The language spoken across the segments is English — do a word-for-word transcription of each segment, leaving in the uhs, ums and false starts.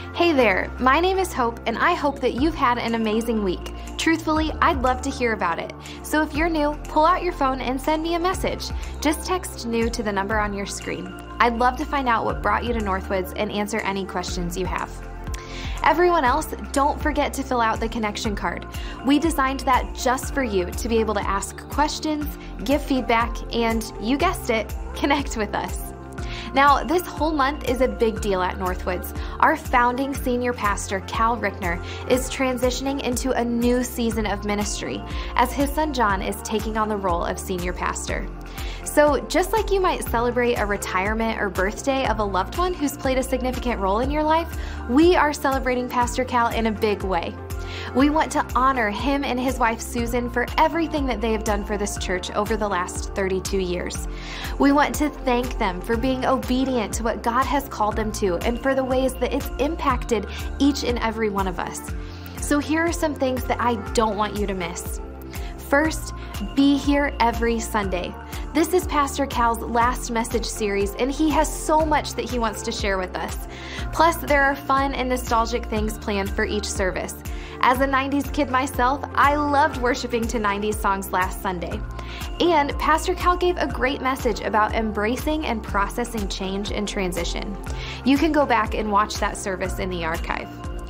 Hey there, my name is Hope, and I hope that you've had an amazing week. Truthfully, I'd love to hear about it. So if you're new, pull out your phone and send me a message. Just text new to the number on your screen. I'd love to find out what brought you to Northwoods and answer any questions you have. Everyone else, don't forget to fill out the connection card. We designed that just for you to be able to ask questions, give feedback, and you guessed it, connect with us. Now, this whole month is a big deal at Northwoods. Our founding senior pastor, Cal Rickner, is transitioning into a new season of ministry as his son John is taking on the role of senior pastor. So just like you might celebrate a retirement or birthday of a loved one who's played a significant role in your life, we are celebrating Pastor Cal in a big way. We want to honor him and his wife Susan for everything that they have done for this church over the last thirty-two years. We want to thank them for being obedient to what God has called them to and for the ways that it's impacted each and every one of us. So here are some things that I don't want you to miss. First, be here every Sunday. This is Pastor Cal's last message series, and he has so much that he wants to share with us. Plus, there are fun and nostalgic things planned for each service. As a nineties kid myself, I loved worshiping to nineties songs last Sunday. And Pastor Cal gave a great message about embracing and processing change and transition. You can go back and watch that service in the archive.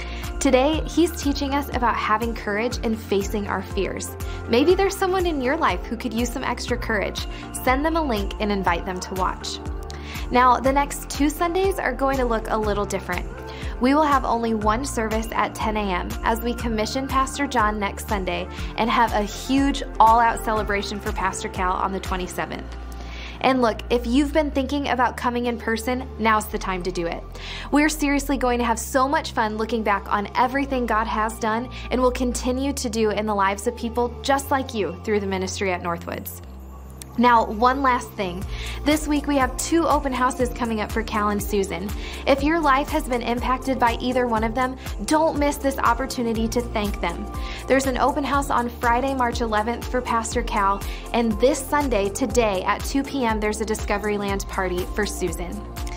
Today, he's teaching us about having courage and facing our fears. Maybe there's someone in your life who could use some extra courage. Send them a link and invite them to watch. Now, the next two Sundays are going to look a little different. We will have only one service at ten a.m. as we commission Pastor John next Sunday and have a huge all-out celebration for Pastor Cal on the twenty-seventh. And look, if you've been thinking about coming in person, now's the time to do it. We're seriously going to have so much fun looking back on everything God has done and will continue to do in the lives of people just like you through the ministry at Northwoods. Now, one last thing. This week we have two open houses coming up for Cal and Susan. If your life has been impacted by either one of them, don't miss this opportunity to thank them. There's an open house on Friday, March eleventh for Pastor Cal, and this Sunday, today at two p.m., there's a Discoveryland party for Susan.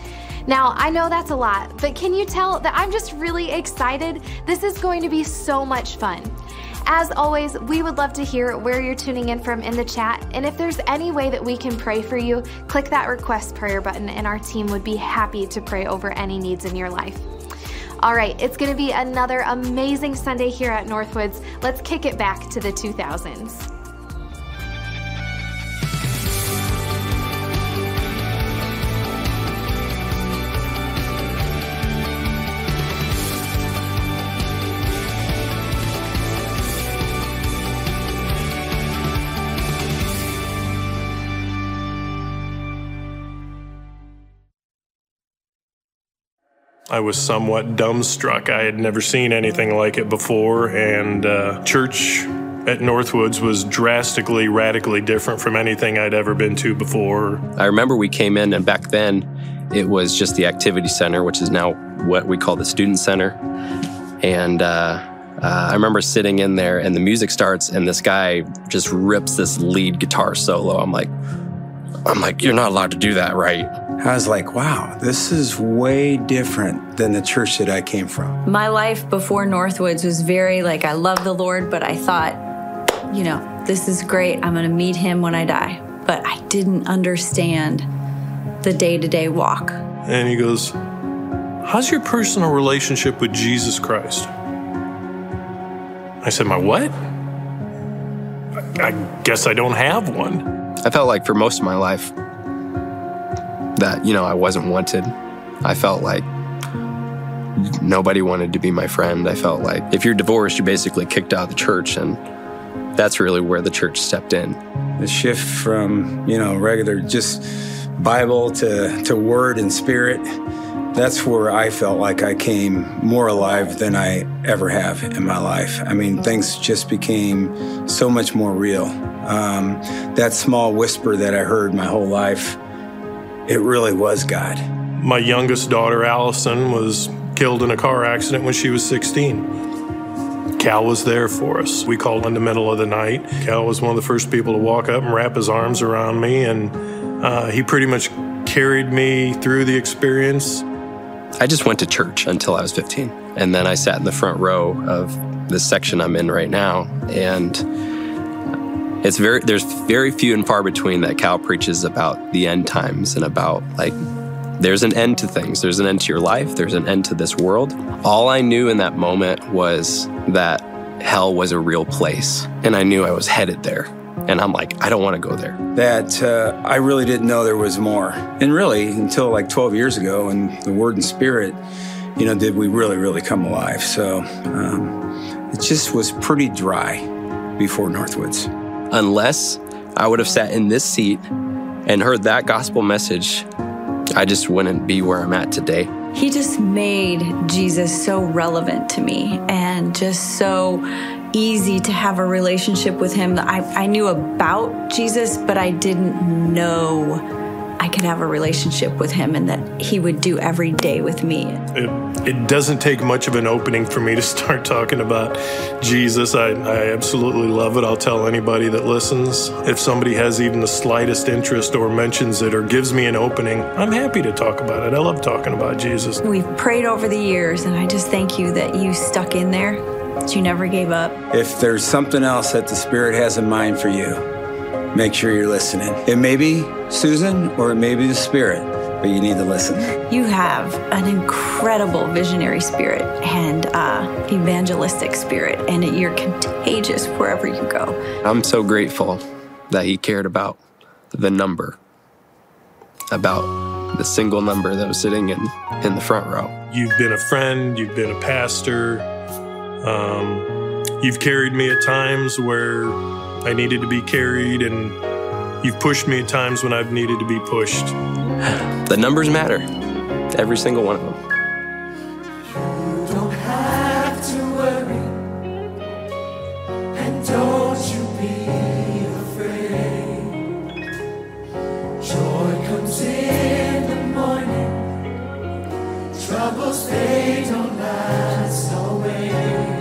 Now, I know that's a lot, but can you tell that I'm just really excited? This is going to be so much fun. As always, we would love to hear where you're tuning in from in the chat, and if there's any way that we can pray for you, click that request prayer button and our team would be happy to pray over any needs in your life. All right, it's going to be another amazing Sunday here at Northwoods. Let's kick it back to the two thousands. I was somewhat dumbstruck. I had never seen anything like it before, and uh, church at Northwoods was drastically, radically different from anything I'd ever been to before. I remember we came in, and back then it was just the activity center, which is now what we call the student center. And uh, uh, I remember sitting in there, and the music starts, and this guy just rips this lead guitar solo. I'm like, I'm like, you're not allowed to do that, right? I was like, wow, this is way different than the church that I came from. My life before Northwoods was very like, I love the Lord, but I thought, you know, this is great. I'm going to meet him when I die. But I didn't understand the day-to-day walk. And he goes, how's your personal relationship with Jesus Christ? I said, my what? I, I guess I don't have one. I felt like for most of my life that, you know, I wasn't wanted. I felt like nobody wanted to be my friend. I felt like if you're divorced, you're basically kicked out of the church, and that's really where the church stepped in. The shift from, you know, regular just Bible to, to word and spirit, that's where I felt like I came more alive than I ever have in my life. I mean, things just became so much more real. Um, that small whisper that I heard my whole life, it really was God. My youngest daughter, Allison, was killed in a car accident when she was sixteen. Cal was there for us. We called in the middle of the night. Cal was one of the first people to walk up and wrap his arms around me, and uh, he pretty much carried me through the experience. I just went to church until I was fifteen. And then I sat in the front row of this section I'm in right now. And it's very, there's very few and far between that Cal preaches about the end times and about like, there's an end to things. There's an end to your life. There's an end to this world. All I knew in that moment was that hell was a real place. And I knew I was headed there. And I'm like, I don't want to go there. That uh, I really didn't know there was more. And really, until like twelve years ago, and the Word and Spirit, you know, did we really, really come alive. So um, it just was pretty dry before Northwoods. Unless I would have sat in this seat and heard that gospel message, I just wouldn't be where I'm at today. He just made Jesus so relevant to me and just so easy to have a relationship with him. I, I knew about Jesus, but I didn't know I could have a relationship with him and that he would do every day with me. It, it doesn't take much of an opening for me to start talking about Jesus. I, I absolutely love it. I'll tell anybody that listens. If somebody has even the slightest interest or mentions it or gives me an opening, I'm happy to talk about it. I love talking about Jesus. We've prayed over the years, and I just thank you that you stuck in there, that you never gave up. If there's something else that the Spirit has in mind for you, make sure you're listening. It may be Susan or it may be the Spirit, but you need to listen. You have an incredible visionary spirit and uh, evangelistic spirit, and you're contagious wherever you go. I'm so grateful that he cared about the number, about the single number that was sitting in, in the front row. You've been a friend, you've been a pastor, um, you've carried me at times where I needed to be carried, and you've pushed me at times when I've needed to be pushed. The numbers matter, every single one of them. You don't have to worry, and don't you be afraid. Joy comes in the morning, troubles they don't last always.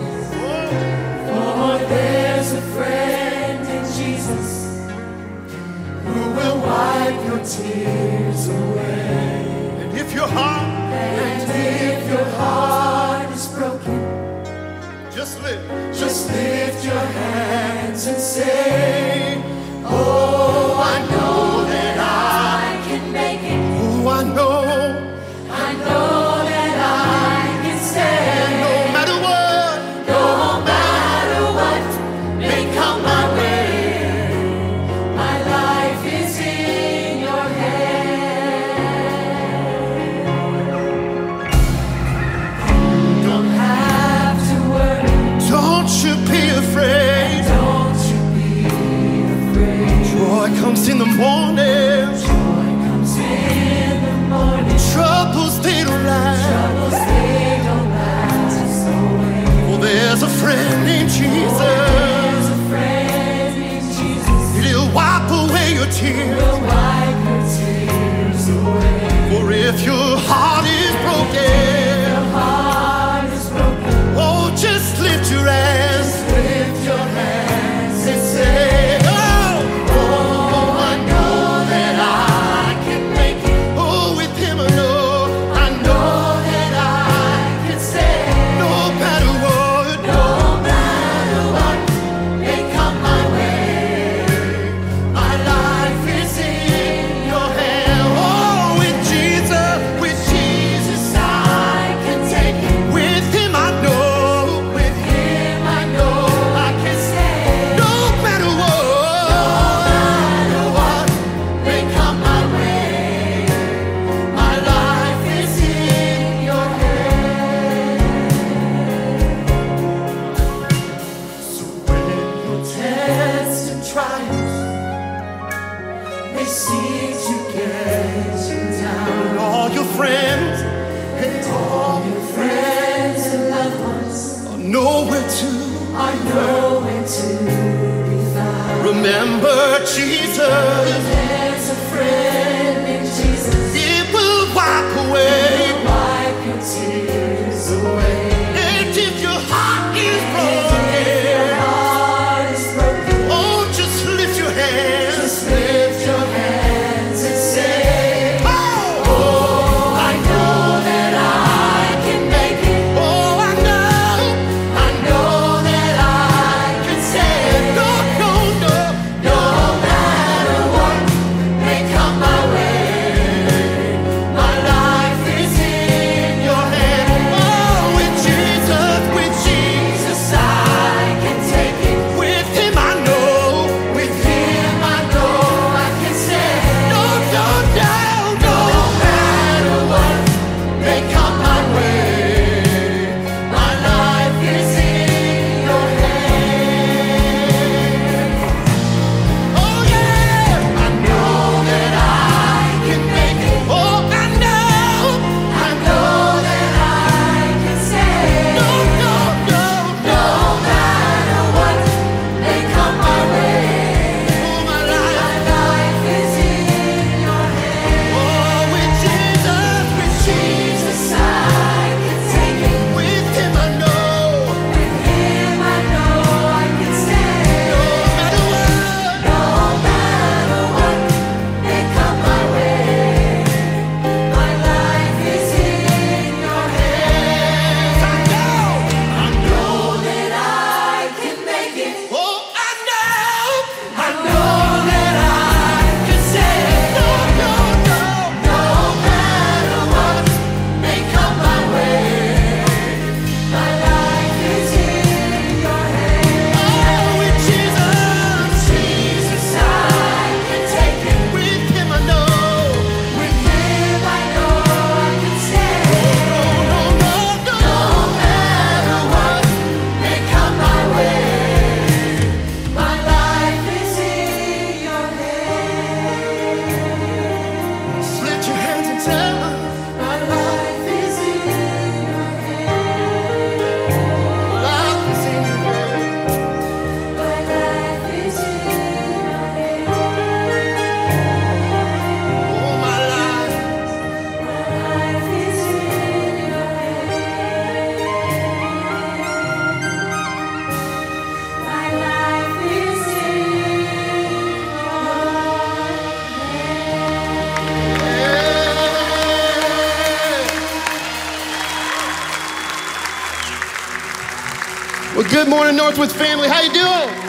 For there's a friend in Jesus who will wipe your tears away. And if your heart, and if your heart is broken, just lift, just lift your hands and say, oh, I know that I can make it. Oh, I know, I know that I can stand. No matter what, no matter what may come my way, my life is in your hands. You don't have to worry. Don't you be afraid. Don't you be afraid. Joy comes in the morning. Joy comes in the morning. Troubles they don't last. Troubles they don't last always. Well, there's a friend named Jesus. There's a friend named Jesus. He'll wipe away your tears. He'll wipe your tears away. For if your heart is broken, your heart is broken. Oh, just lift your hands. Just lift your hands and say, oh, oh, I know that I can make it. Oh, with him I know, I know that I can stand. No matter what, no matter what may come my way, my life is in your hand. Oh, with Jesus, with Jesus I can take it. With him I know, with him I know I can stand. No matter what, no matter what may come my way, my life is in your hand. So when your tests and trials may seem to get you down, and all your friends, and all your friends and loved ones are nowhere to, are nowhere to be found. Remember Jesus. There's a friend named Jesus. It will wipe away, wipe your tears away. And if your heart is broken, your heart is broken. Oh, just lift your hands. Just lift your hands and say, oh, oh, I know that I Well, good morning, Northwoods family. How you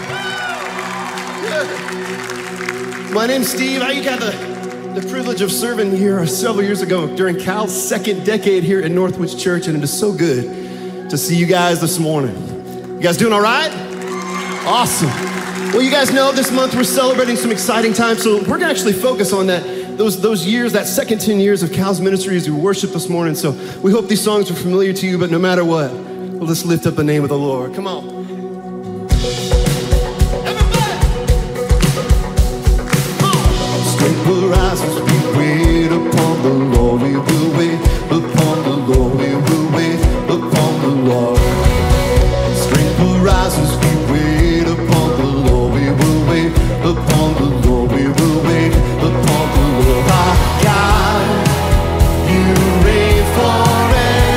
doing? Good. My name's Steve. I got the, the privilege of serving here several years ago during Cal's second decade here at Northwoods Church, and it is so good to see you guys this morning. You guys doing all right? Awesome. Well, you guys know this month we're celebrating some exciting times, so we're gonna actually focus on that, those, those years, that second ten years of Cal's ministry as we worship this morning. So we hope these songs are familiar to you, but no matter what, well, let's lift up the name of the Lord. Come on. Strength will rise as we wait upon the Lord. We will wait upon the Lord. We will wait upon the Lord. Strength will rise as we wait upon the Lord. We will wait upon the Lord. We will wait upon the Lord. Our God, you reign forever.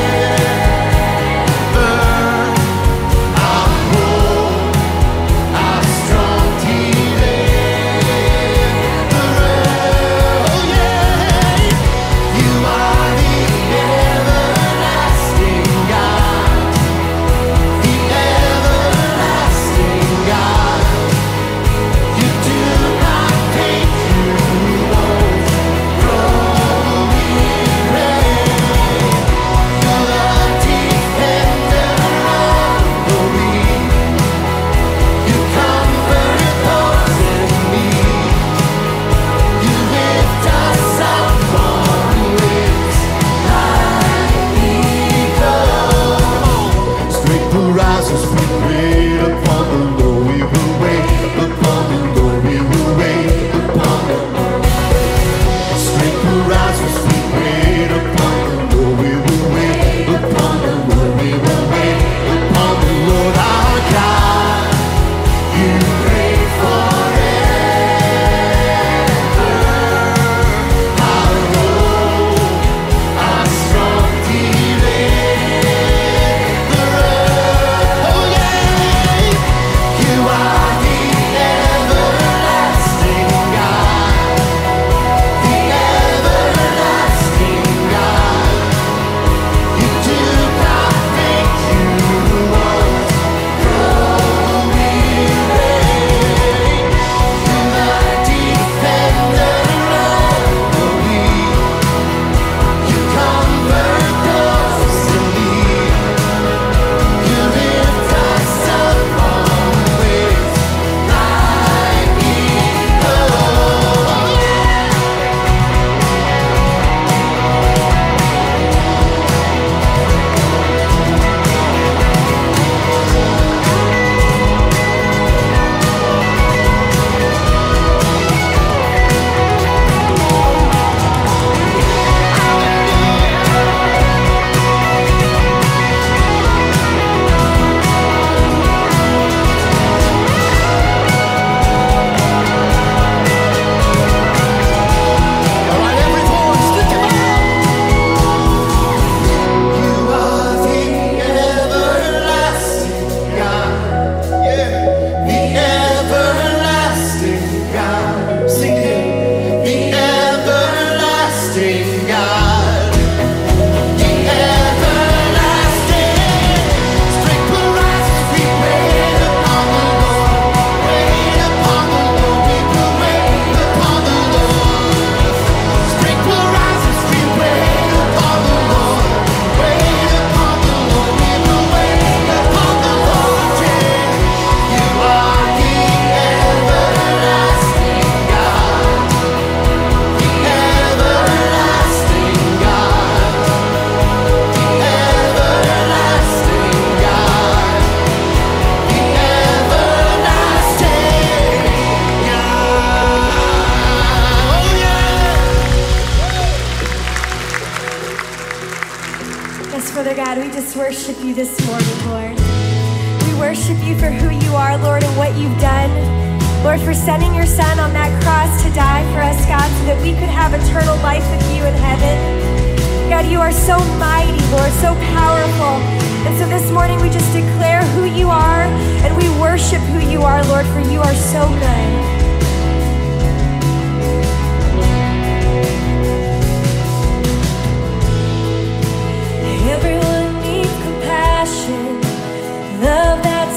Worship you this morning, Lord. We worship you for who you are, Lord, and what you've done. Lord, for sending your son on that cross to die for us, God, so that we could have eternal life with you in heaven. God, you are so mighty, Lord, so powerful. And so this morning we just declare who you are, and we worship who you are, Lord, for you are so good. Everyone needs compassion, love that's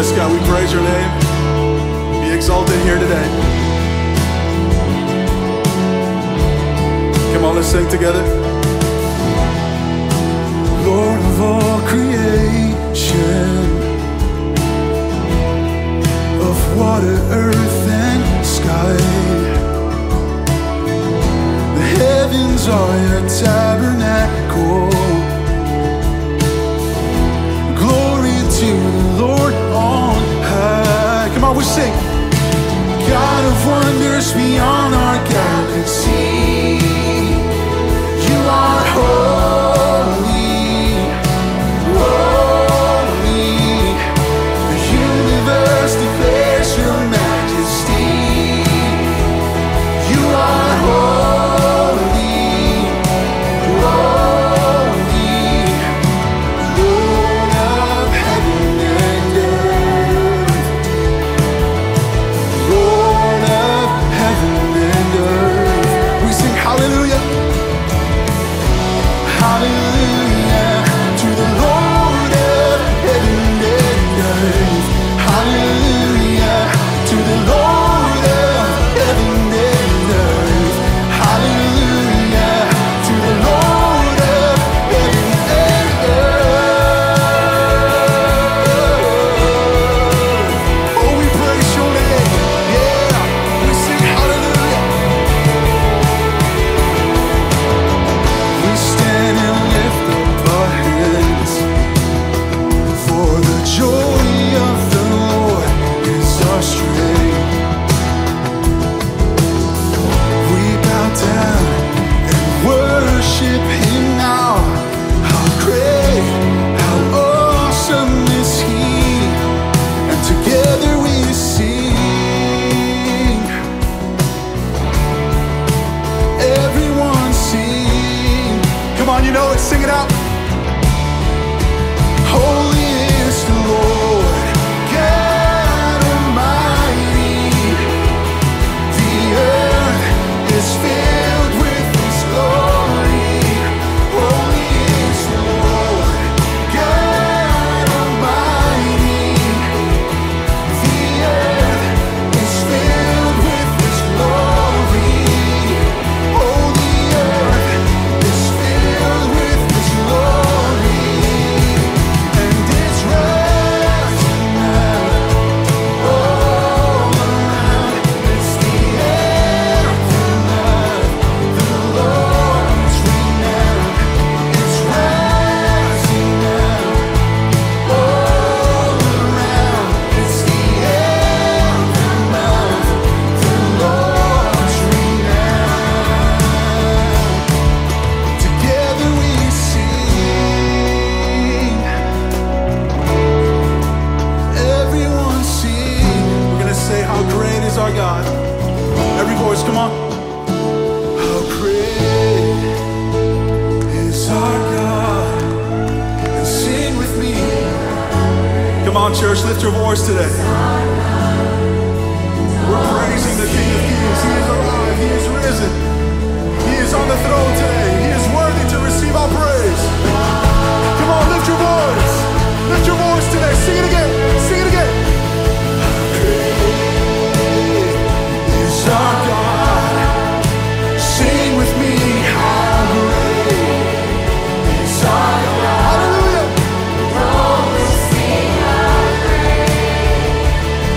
Yes, God, we praise your name. Be exalted here today. Come on, let's sing together. Lord of all creation, of water, earth, and sky, the heavens are your tabernacle. Glory to the Lord on high. Come on, we sing. God of wonders beyond our galaxy, you are holy, holy. The universe declares your majesty. You are holy, holy. Lord of heaven and earth, Lord of heaven and earth. We sing hallelujah. Hallelujah to the Lord of heaven and earth. Hallelujah to the Lord of heaven and earth. Hallelujah to the Lord of heaven and earth. Oh, we praise your name. Yeah, we sing hallelujah. We stand and lift up our hands, for the joy of the Lord is our strength. We bow down and worship Him now. How great, how awesome is He, and together we sing. Everyone sing. Come on, you know it, sing it out. Holy is the Lord, God Almighty. The earth is filled with His glory. Holy is the Lord, God Almighty. The earth is filled with His glory. Oh, the earth is filled with His glory, and it's rising up all around. It's the anthem of the Lord's renown. It's rising up all around. It's the anthem of the Lord's renown. Together we sing. Everyone sing. We're gonna say how great is our God. Every voice, come on. How great is our God. And sing with me. Come on, church, lift your voice today. We're praising the King of Kings. He is alive. He is risen. He is on the throne today. He is worthy to receive our praise. Come on, lift your voice. Lift your voice today. Sing it again. Sing it again. How great is our God. Sing with me. How great is our God. Hallelujah.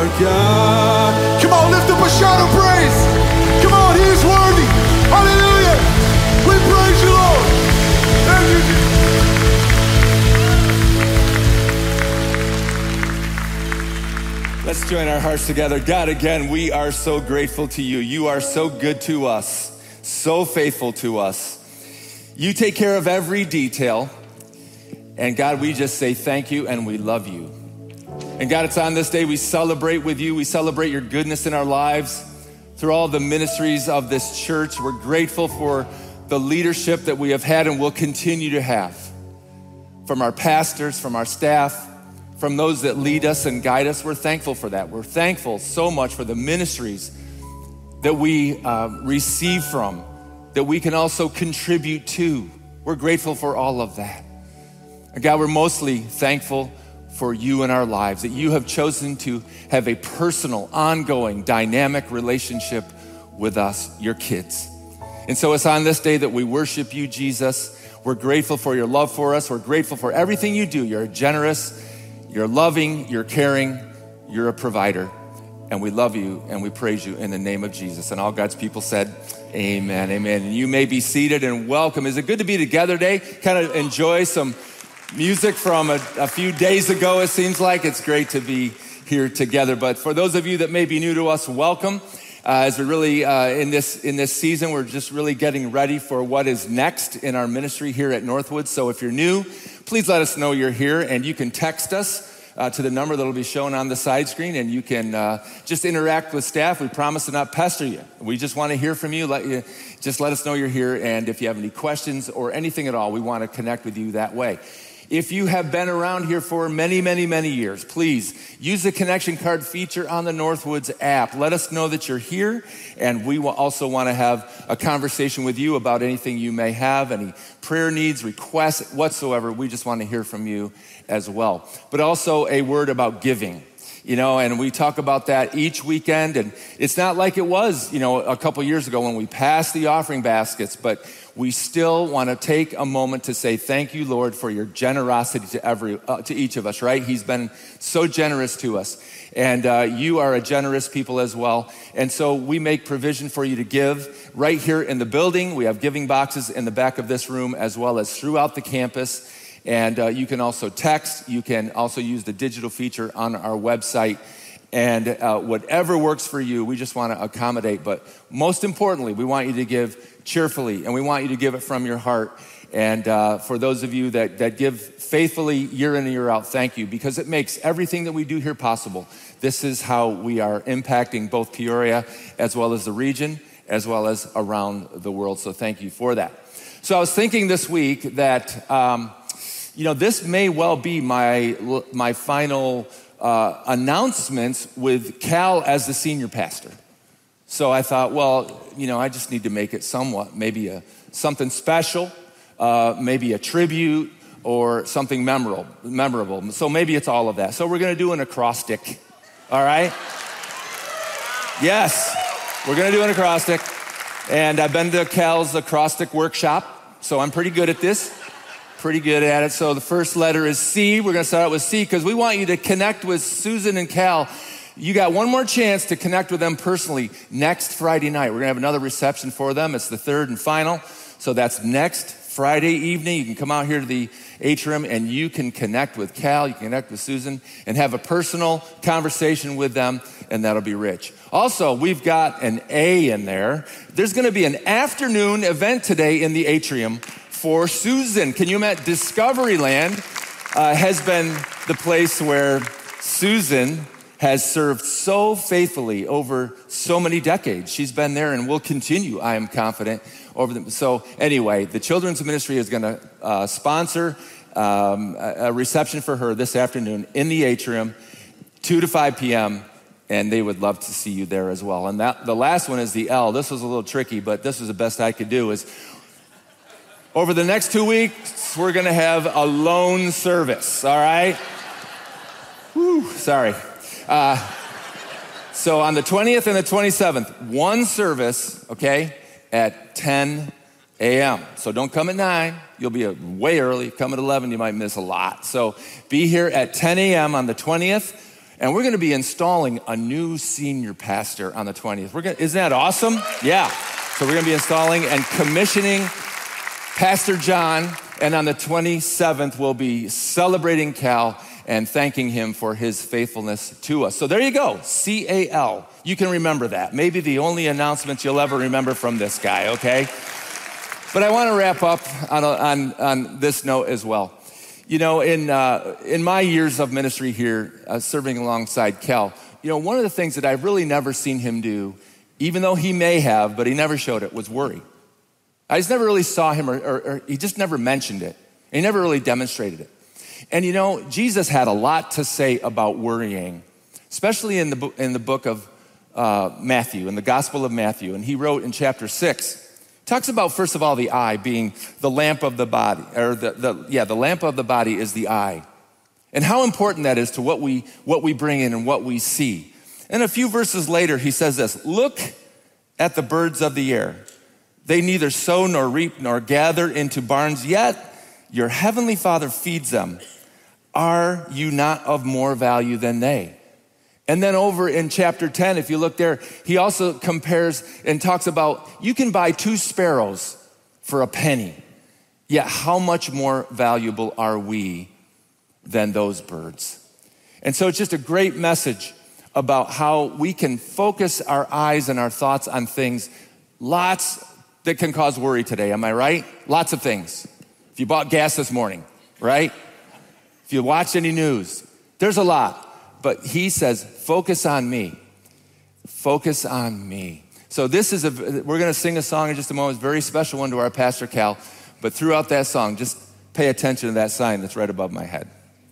our God. Come on, lift up a shout of praise. Come on, He's worthy. Hallelujah. We praise you, Lord. Thank you, Jesus. Let's join our hearts together. God, again, we are so grateful to you. You are so good to us, so faithful to us. You take care of every detail. And God, we just say thank you and we love you. And God, it's on this day we celebrate with you. We celebrate your goodness in our lives through all the ministries of this church. We're grateful for the leadership that we have had and will continue to have. From our pastors, from our staff, from those that lead us and guide us. We're thankful for that. We're thankful so much for the ministries that we uh, receive from, that we can also contribute to. We're grateful for all of that. And God, we're mostly thankful for you in our lives, that you have chosen to have a personal, ongoing, dynamic relationship with us, your kids. And so it's on this day that we worship you, Jesus. We're grateful for your love for us. We're grateful for everything you do. You're generous, you're loving, you're caring, you're a provider. And we love you and we praise you in the name of Jesus. And all God's people said, amen, amen. And you may be seated and welcome. Is it good to be together today? Kind of enjoy some music from a, a few days ago. It seems like it's great to be here together. But for those of you that may be new to us, welcome. Uh, as we're really uh, in this in this season, we're just really getting ready for what is next in our ministry here at Northwood. So if you're new, please let us know you're here, and you can text us uh, to the number that'll be shown on the side screen, and you can uh, just interact with staff. We promise to not pester you. We just want to hear from you. Let you just let us know you're here, and if you have any questions or anything at all, we want to connect with you that way. If you have been around here for many, many, many years, please use the connection card feature on the Northwoods app. Let us know that you're here, and we will also want to have a conversation with you about anything you may have, any prayer needs, requests, whatsoever. We just want to hear from you as well. But also a word about giving. You know, and we talk about that each weekend, and it's not like it was, you know, a couple years ago when we passed the offering baskets, but we still want to take a moment to say thank you, Lord, for your generosity to every uh, to each of us, right? He's been so generous to us, and uh, you are a generous people as well. And so we make provision for you to give right here in the building. We have giving boxes in the back of this room as well as throughout the campus. And uh, you can also text. You can also use the digital feature on our website. And uh, whatever works for you, we just want to accommodate. But most importantly, we want you to give cheerfully, and we want you to give it from your heart. And uh, for those of you that, that give faithfully year in and year out, thank you, because it makes everything that we do here possible. This is how we are impacting both Peoria as well as the region, as well as around the world. So thank you for that. So I was thinking this week that... Um, You know, this may well be my my final uh, announcements with Cal as the senior pastor. So I thought, well, you know, I just need to make it somewhat, maybe a something special, uh, maybe a tribute or something memorable. Memorable. So maybe it's all of that. So we're going to do an acrostic. All right? Yes, we're going to do an acrostic. And I've been to Cal's acrostic workshop, so I'm pretty good at this. Pretty good at it. So the first letter is C. We're going to start out with C because we want you to connect with Susan and Cal. You got one more chance to connect with them personally next Friday night. We're going to have another reception for them. It's the third and final. So that's next Friday evening. You can come out here to the atrium and you can connect with Cal. You can connect with Susan and have a personal conversation with them, and that'll be rich. Also, we've got an A in there. There's going to be an afternoon event today in the atrium for Susan. Can you imagine? Discoveryland uh, has been the place where Susan has served so faithfully over so many decades. She's been there and will continue, I am confident, over them. So anyway, the Children's Ministry is going to uh, sponsor um, a reception for her this afternoon in the atrium, two to five p.m., and they would love to see you there as well. And that the last one is the L. This was a little tricky, but this was the best I could do, is over the next two weeks, we're going to have a lone service, all right? Whew, sorry. Uh, so on the twentieth and the twenty-seventh, one service, okay, at ten a.m. So don't come at nine. You'll be way early. Come at eleven, you might miss a lot. So be here at ten a.m. on the twentieth. And we're gonna be installing a new senior pastor on the twentieth. We're gonna, isn't that awesome? Yeah. So we're gonna be installing and commissioning Pastor John, and on the twenty-seventh, we'll be celebrating Cal and thanking him for his faithfulness to us. So there you go, C A L. You can remember that. Maybe the only announcement you'll ever remember from this guy, okay? But I wanna wrap up on, a, on, on this note as well. You know, in, uh, in my years of ministry here, uh, serving alongside Cal, you know, one of the things that I've really never seen him do, even though he may have, but he never showed it, was worry. I just never really saw him, or, or, or he just never mentioned it. He never really demonstrated it. And you know, Jesus had a lot to say about worrying, especially in the, in the book of uh, Matthew, in the Gospel of Matthew. And he wrote in chapter six, talks about, first of all, the eye being the lamp of the body, or the, the yeah, the lamp of the body is the eye. And how important that is to what we, what we bring in and what we see. And a few verses later, he says this, look at the birds of the air. They neither sow nor reap nor gather into barns, yet your heavenly Father feeds them. Are you not of more value than they? And then over in chapter ten, if you look there, he also compares and talks about, you can buy two sparrows for a penny, yet how much more valuable are we than those birds? And so it's just a great message about how we can focus our eyes and our thoughts on things, lots that can cause worry today, am I right? Lots of things. If you bought gas this morning, right? If you watched any news, there's a lot. But he says, focus on me. Focus on me. So this is a, we're gonna sing a song in just a moment. It's a very special one to our Pastor Cal. But throughout that song, just pay attention to that sign that's right above my head.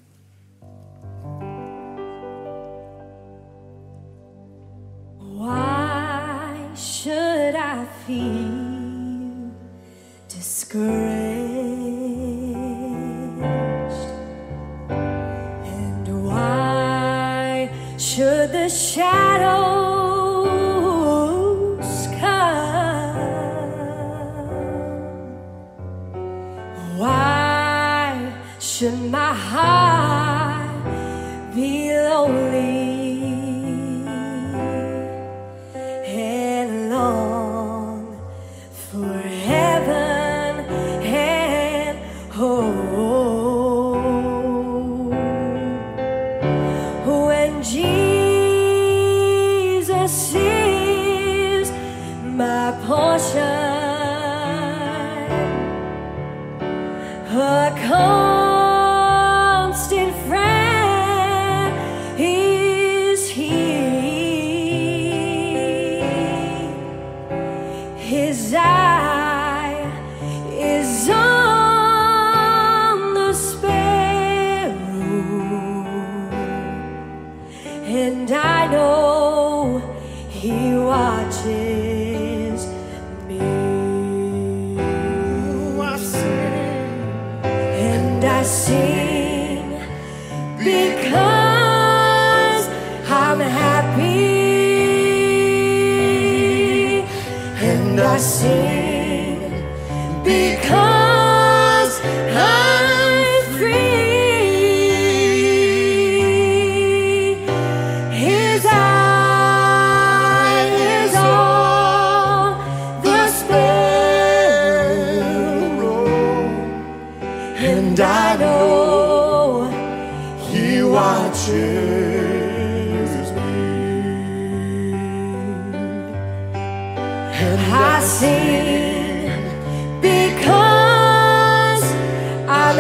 Why should I feel discouraged? And why should the shadows come? Why should my heart be lonely? I sing because I'm free. His eye is on the sparrow, and I know He watches me. And I sing because I'm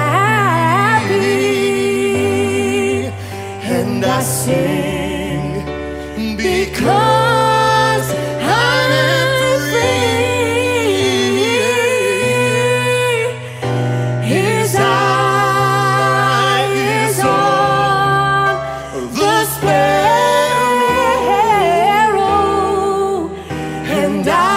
happy, and I sing because I'm free. His eye is on the sparrow, and I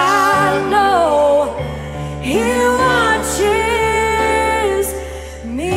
me.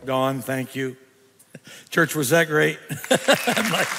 Dawn, thank you. Church, was that great? I'm like,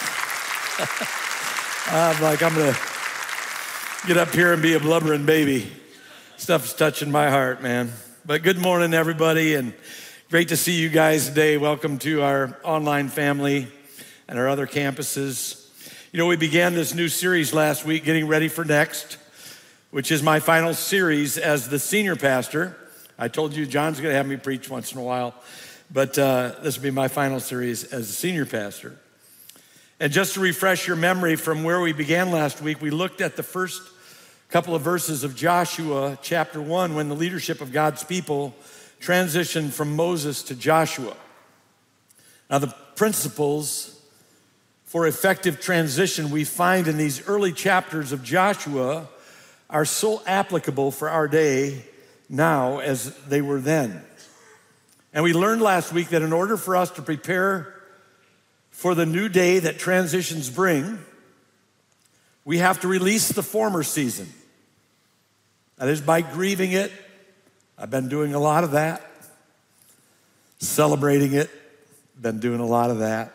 I'm like, I'm gonna get up here and be a blubbering baby. Stuff's touching my heart, man. But good morning, everybody, and great to see you guys today. Welcome to our online family and our other campuses. You know, we began this new series last week, Getting Ready for Next, which is my final series as the senior pastor. I told you John's gonna have me preach once in a while, but uh, this will be my final series as a senior pastor. And just to refresh your memory from where we began last week, we looked at the first couple of verses of Joshua chapter one, when the leadership of God's people transitioned from Moses to Joshua. Now, the principles for effective transition we find in these early chapters of Joshua are so applicable for our day now as they were then. And we learned last week that in order for us to prepare for the new day that transitions bring, we have to release the former season. That is by grieving it. I've been doing a lot of that. Celebrating it. Been doing a lot of that.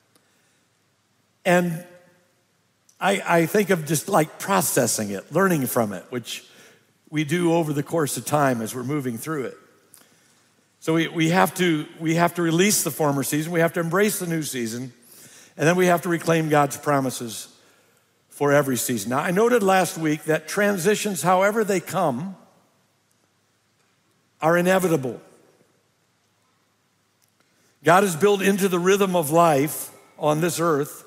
And I, I think of just like processing it, learning from it, which we do over the course of time as we're moving through it. So we, we have to we have to release the former season, we have to embrace the new season, and then we have to reclaim God's promises for every season. Now, I noted last week that transitions, however they come, are inevitable. God has built into the rhythm of life on this earth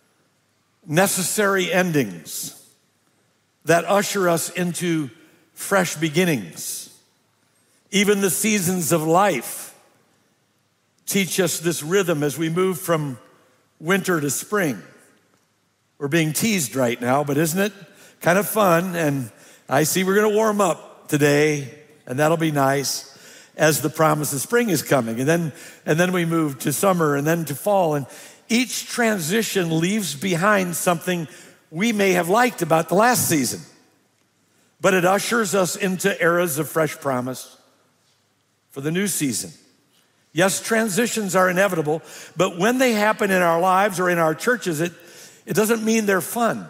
necessary endings that usher us into fresh beginnings. Even the seasons of life teach us this rhythm as we move from winter to spring. We're being teased right now, but isn't it kind of fun? And I see we're gonna warm up today, and that'll be nice as the promise of spring is coming. And then, and then we move to summer and then to fall. And each transition leaves behind something we may have liked about the last season, but it ushers us into eras of fresh promise for the new season. Yes, transitions are inevitable, but when they happen in our lives or in our churches, it, it doesn't mean they're fun.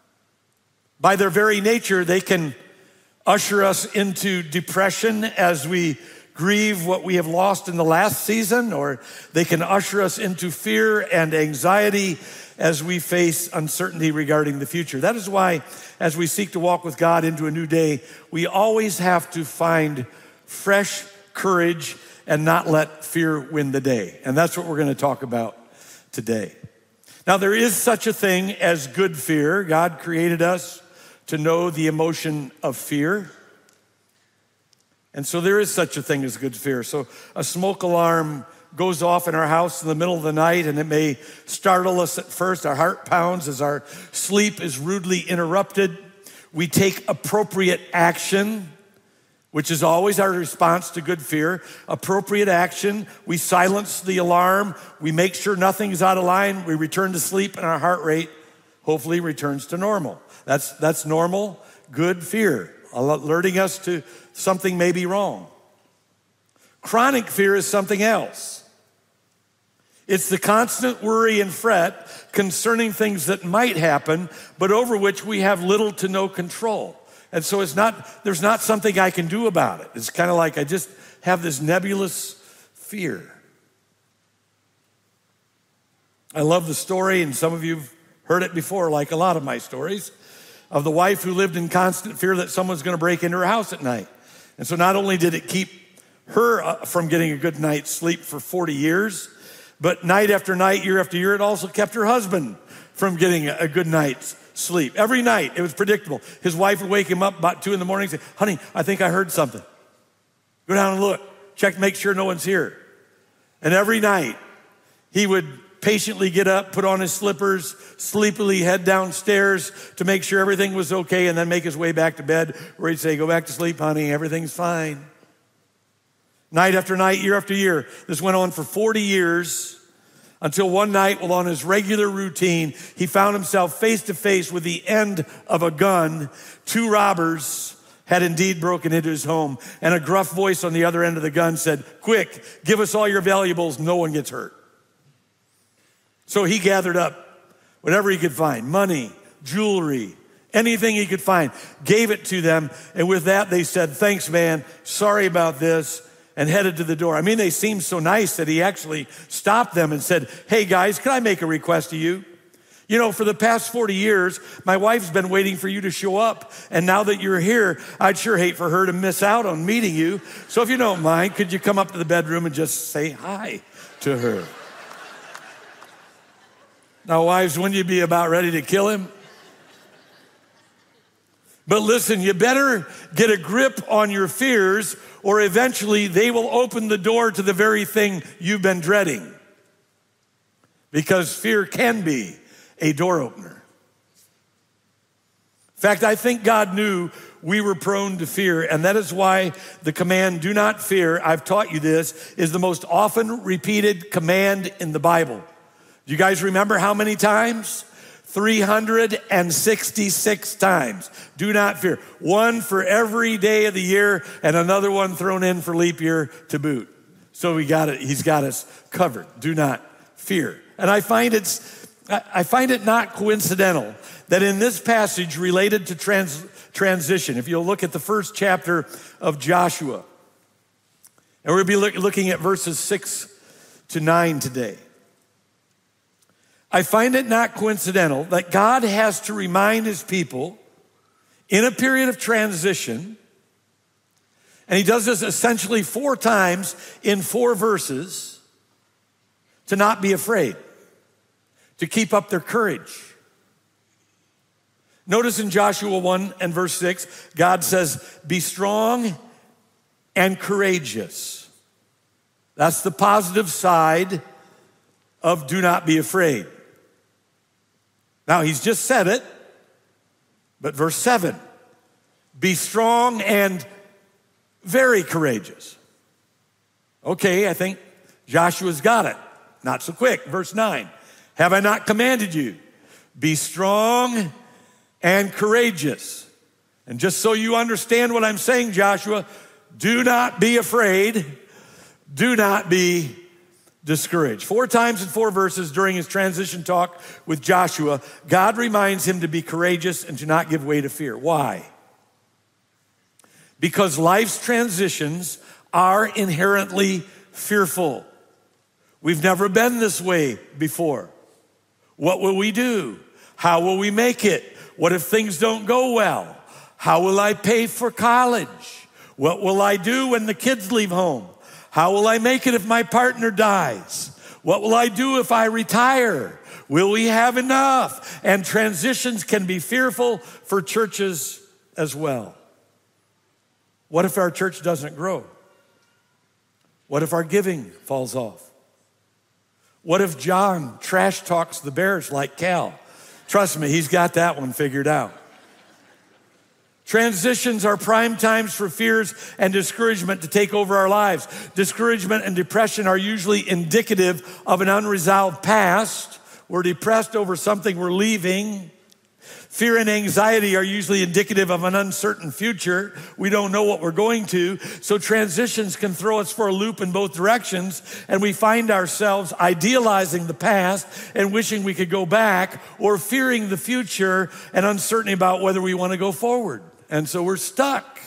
By their very nature, they can usher us into depression as we grieve what we have lost in the last season, or they can usher us into fear and anxiety as we face uncertainty regarding the future. That is why, as we seek to walk with God into a new day, we always have to find fresh courage and not let fear win the day. And that's what we're going to talk about today. Now, there is such a thing as good fear. God created us to know the emotion of fear. And so there is such a thing as good fear. So a smoke alarm goes off in our house in the middle of the night, and it may startle us at first. Our heart pounds as our sleep is rudely interrupted. We take appropriate action, which is always our response to good fear. Appropriate action. We silence the alarm. We make sure nothing's out of line. We return to sleep, and our heart rate hopefully returns to normal. That's, that's normal, good fear, alerting us to something may be wrong. Chronic fear is something else. It's the constant worry and fret concerning things that might happen, but over which we have little to no control. And so it's not, there's not something I can do about it. It's kind of like I just have this nebulous fear. I love the story, and some of you've heard it before, like a lot of my stories, of the wife who lived in constant fear that someone's gonna break into her house at night. And so not only did it keep her from getting a good night's sleep for forty years, but night after night, year after year, it also kept her husband from getting a good night's sleep. Every night, it was predictable. His wife would wake him up about two in the morning and say, honey, I think I heard something. Go down and look, check, make sure no one's here. And every night, he would patiently get up, put on his slippers, sleepily head downstairs to make sure everything was okay, and then make his way back to bed where he'd say, go back to sleep, honey, everything's fine. Night after night, year after year. This went on for forty years until one night, while on his regular routine, he found himself face to face with the end of a gun. Two robbers had indeed broken into his home, and a gruff voice on the other end of the gun said, "Quick, give us all your valuables, no one gets hurt." So he gathered up whatever he could find, money, jewelry, anything he could find, gave it to them, and with that they said, "Thanks, man, sorry about this," and headed to the door. I mean, they seemed so nice that he actually stopped them and said, "Hey guys, can I make a request to you? You know, for the past forty years, my wife's been waiting for you to show up, and now that you're here, I'd sure hate for her to miss out on meeting you. So if you don't mind, could you come up to the bedroom and just say hi to her?" Now, wives, wouldn't you be about ready to kill him? But listen, you better get a grip on your fears, or eventually they will open the door to the very thing you've been dreading. Because fear can be a door opener. In fact, I think God knew we were prone to fear, and that is why the command, "do not fear," I've taught you this, is the most often repeated command in the Bible. Do you guys remember how many times? three hundred sixty-six times. Do not fear. One for every day of the year, and another one thrown in for leap year to boot. So we got it. He's got us covered. Do not fear. And I find it's I find it not coincidental that in this passage related to trans, transition, if you'll look at the first chapter of Joshua, and we'll be look, looking at verses six to nine today. I find it not coincidental that God has to remind his people in a period of transition, and he does this essentially four times in four verses, to not be afraid, to keep up their courage. Notice in Joshua one and verse six, God says, "Be strong and courageous." That's the positive side of do not be afraid. Now, he's just said it, but verse seven, "Be strong and very courageous." Okay, I think Joshua's got it. Not so quick. Verse nine, "Have I not commanded you? Be strong and courageous." And just so you understand what I'm saying, Joshua, do not be afraid. Do not be discouraged. Four times in four verses during his transition talk with Joshua, God reminds him to be courageous and to not give way to fear. Why? Because life's transitions are inherently fearful. We've never been this way before. What will we do? How will we make it? What if things don't go well? How will I pay for college? What will I do when the kids leave home? How will I make it if my partner dies? What will I do if I retire? Will we have enough? And transitions can be fearful for churches as well. What if our church doesn't grow? What if our giving falls off? What if John trash talks the Bears like Cal? Trust me, he's got that one figured out. Transitions are prime times for fears and discouragement to take over our lives. Discouragement and depression are usually indicative of an unresolved past. We're depressed over something we're leaving. Fear and anxiety are usually indicative of an uncertain future. We don't know what we're going to. So transitions can throw us for a loop in both directions, and we find ourselves idealizing the past and wishing we could go back, or fearing the future and uncertainty about whether we want to go forward. And so we're stuck.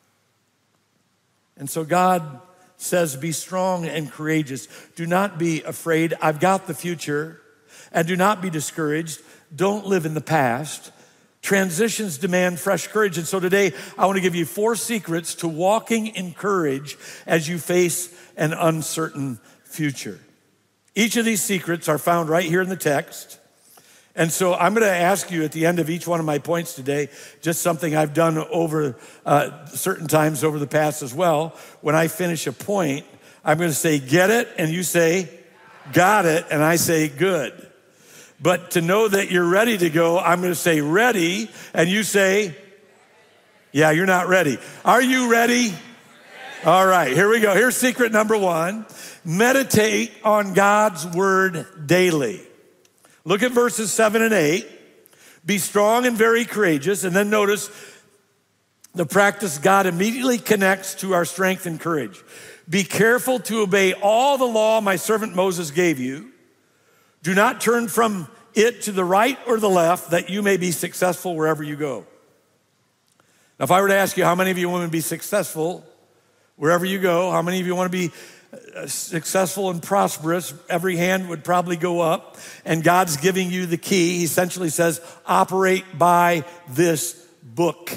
And so God says, "Be strong and courageous. Do not be afraid. I've got the future. And do not be discouraged. Don't live in the past." Transitions demand fresh courage. And so today, I want to give you four secrets to walking in courage as you face an uncertain future. Each of these secrets are found right here in the text. And so I'm going to ask you at the end of each one of my points today, just something I've done over uh, certain times over the past as well. When I finish a point, I'm going to say, "Get it?" And you say, "Got it." And I say, "Good." But to know that you're ready to go, I'm going to say, "Ready." And you say, "Yeah, you're not ready." Are you ready? All right, here we go. Here's secret number one. Meditate on God's word daily. Look at verses seven and eight. "Be strong and very courageous." And then notice, The practice God immediately connects to our strength and courage. Be careful to obey all the law my servant Moses gave you. Do not turn from it to the right or the left, that you may be successful wherever you go. Now, if I were to ask you how many of you want to be successful wherever you go, how many of you want to be successful and prosperous, every hand would probably go up. And God's giving you the key. He essentially says, operate by this book.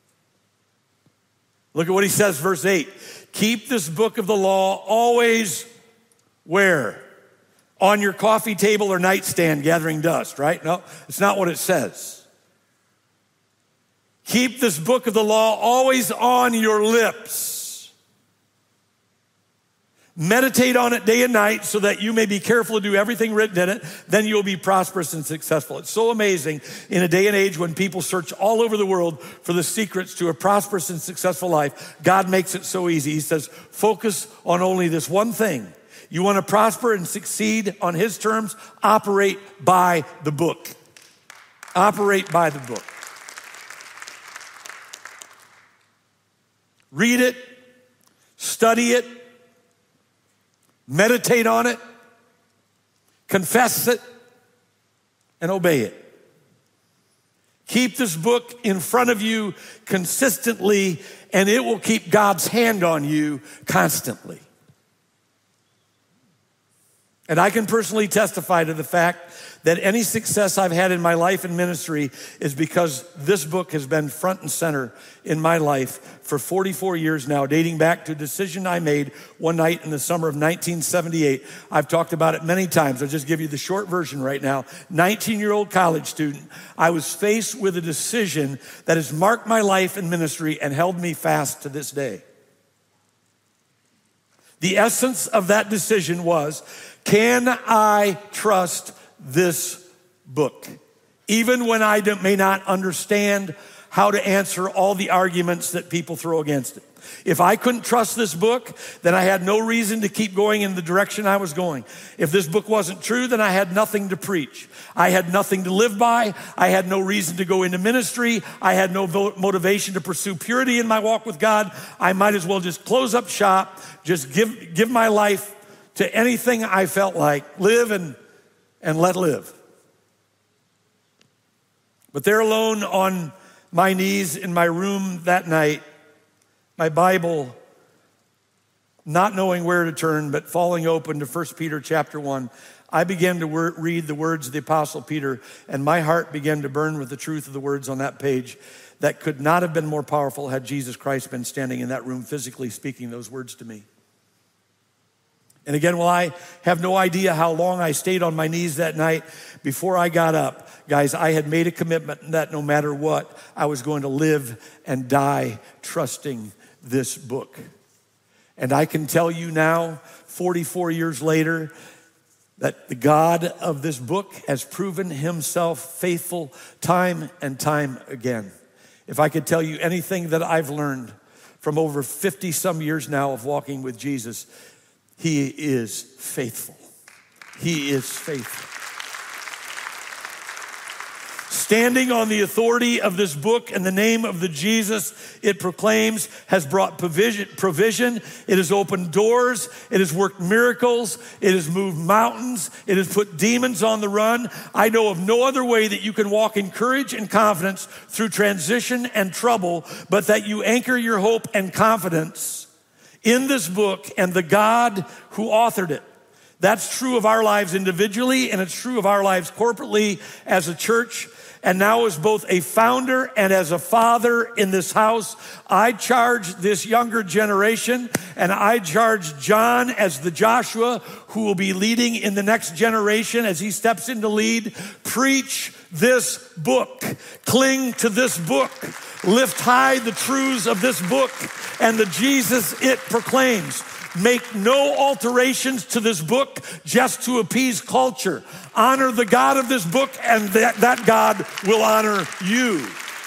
Look at what he says, verse eight. Keep this book of the law always where? On your coffee table or nightstand gathering dust, right? No, it's not what it says. Keep this book of the law always on your lips. Meditate on it day and night so that you may be careful to do everything written in it. Then you'll be prosperous and successful. It's so amazing in a day and age when people search all over the world for the secrets to a prosperous and successful life. God makes it so easy. He says, focus on only this one thing. You want to prosper and succeed on his terms? Operate by the book. Operate by the book. Read it, study it, meditate on it, confess it, and obey it. Keep this book in front of you consistently, and it will keep God's hand on you constantly. And I can personally testify to the fact that any success I've had in my life and ministry is because this book has been front and center in my life for forty-four years now, dating back to a decision I made one night in the summer of nineteen seventy-eight. I've talked about it many times. I'll just give you the short version right now. nineteen-year-old college student, I was faced with a decision that has marked my life and ministry and held me fast to this day. The essence of that decision was, can I trust this book? Even when I may not understand how to answer all the arguments that people throw against it. If I couldn't trust this book, then I had no reason to keep going in the direction I was going. If this book wasn't true, then I had nothing to preach. I had nothing to live by. I had no reason to go into ministry. I had no motivation to pursue purity in my walk with God. I might as well just close up shop, just give, give my life to anything I felt like, live and, and let live. But there alone on my knees in my room that night, my Bible, not knowing where to turn, but falling open to First Peter chapter one, I began to wor- read the words of the Apostle Peter, and my heart began to burn with the truth of the words on that page that could not have been more powerful had Jesus Christ been standing in that room physically speaking those words to me. And again, while I have no idea how long I stayed on my knees that night, before I got up, guys, I had made a commitment that no matter what, I was going to live and die trusting this book. And I can tell you now, forty-four years later, that the God of this book has proven himself faithful time and time again. If I could tell you anything that I've learned from over fifty some years now of walking with Jesus, he is faithful. He is faithful. Standing on the authority of this book and the name of the Jesus it proclaims has brought provision, provision. It has opened doors. It has worked miracles. It has moved mountains. It has put demons on the run. I know of no other way that you can walk in courage and confidence through transition and trouble, but that you anchor your hope and confidence in this book and the God who authored it. That's true of our lives individually, and it's true of our lives corporately as a church. And now as both a founder and as a father in this house, I charge this younger generation, and I charge John as the Joshua who will be leading in the next generation as he steps into lead. Preach this book. Cling to this book. Lift high the truths of this book and the Jesus it proclaims. Make no alterations to this book just to appease culture. Honor the God of this book, and that, that God will honor you.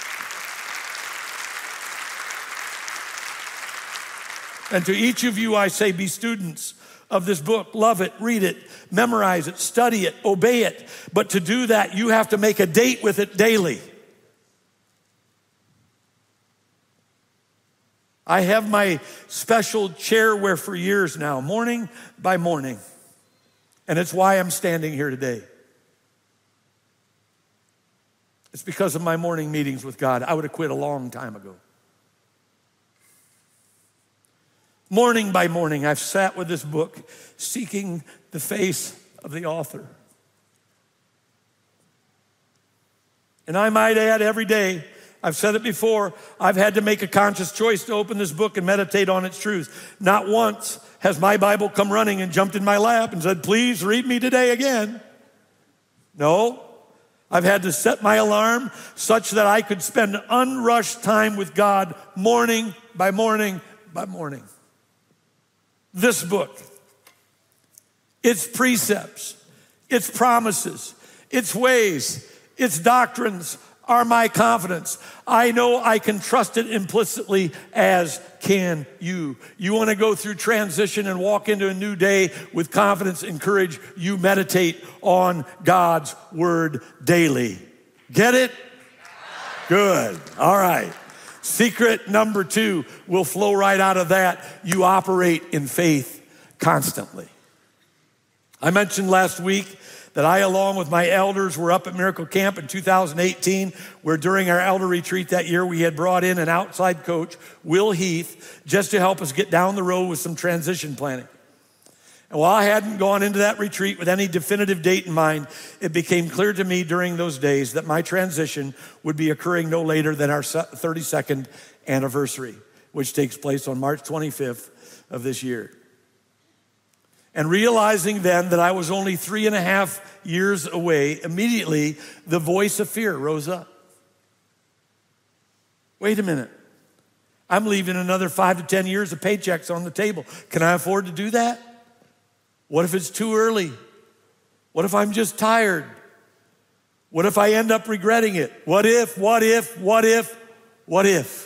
And to each of you, I say, be students of this book. Love it, read it, memorize it, study it, obey it. But to do that, you have to make a date with it daily. I have my special chair where for years now, morning by morning. And it's why I'm standing here today. It's because of my morning meetings with God. I would have quit a long time ago. Morning by morning, I've sat with this book, seeking the face of the author. And I might add, every day, I've said it before, I've had to make a conscious choice to open this book and meditate on its truths. Not once has my Bible come running and jumped in my lap and said, please read me today again. No, I've had to set my alarm such that I could spend unrushed time with God morning by morning by morning. This book, its precepts, its promises, its ways, its doctrines are my confidence. I know I can trust it implicitly, as can you. You want to go through transition and walk into a new day with confidence and courage, you meditate on God's word daily. Get it? Good. All right. Secret number two will flow right out of that. You operate in faith constantly. I mentioned last week that I, along with my elders, were up at Miracle Camp in two thousand eighteen, where during our elder retreat that year, we had brought in an outside coach, Will Heath, just to help us get down the road with some transition planning. And while I hadn't gone into that retreat with any definitive date in mind, it became clear to me during those days that my transition would be occurring no later than our thirty-second anniversary, which takes place on March twenty-fifth of this year. And realizing then that I was only three and a half years away, immediately the voice of fear rose up. Wait a minute. I'm leaving another five to ten years of paychecks on the table. Can I afford to do that? What if it's too early? What if I'm just tired? What if I end up regretting it? What if, what if, what if, what if?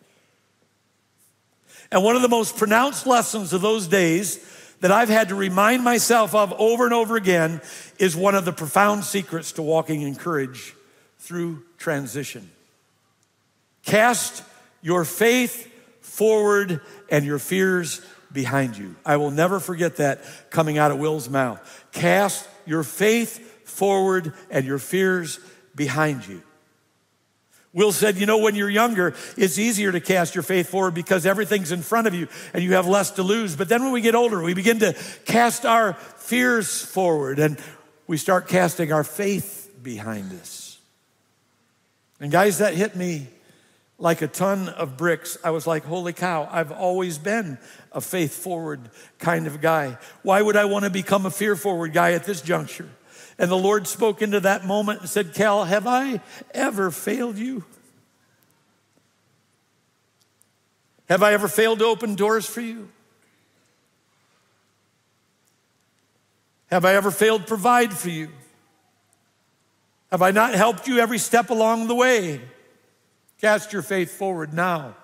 And one of the most pronounced lessons of those days that I've had to remind myself of over and over again is one of the profound secrets to walking in courage through transition. Cast your faith forward and your fears behind you. I will never forget that coming out of Will's mouth. Cast your faith forward and your fears behind you. Will said, you know, when you're younger, it's easier to cast your faith forward because everything's in front of you and you have less to lose. But then when we get older, we begin to cast our fears forward and we start casting our faith behind us. And guys, that hit me like a ton of bricks. I was like, holy cow, I've always been a faith-forward kind of guy. Why would I want to become a fear-forward guy at this juncture? And the Lord spoke into that moment and said, Cal, have I ever failed you? Have I ever failed to open doors for you? Have I ever failed to provide for you? Have I not helped you every step along the way? Cast your faith forward now.